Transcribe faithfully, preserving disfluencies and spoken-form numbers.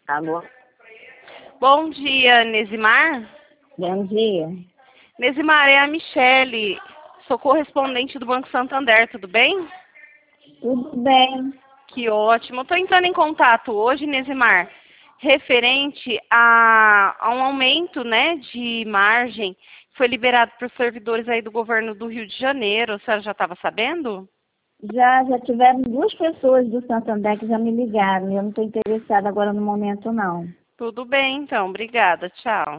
Alô? Bom dia, Nesimar. Bom dia. Nesimar, é a Michele. Sou correspondente do Banco Santander, tudo bem? Tudo bem. Que ótimo. Estou entrando em contato hoje, Nesimar, referente a, a um aumento, né, de margem que foi liberado para os servidores aí do governo do Rio de Janeiro. A senhora já estava sabendo? Já, já tiveram duas pessoas do Santander que já me ligaram. Eu não estou interessada agora no momento, não. Tudo bem, então. Obrigada. Tchau.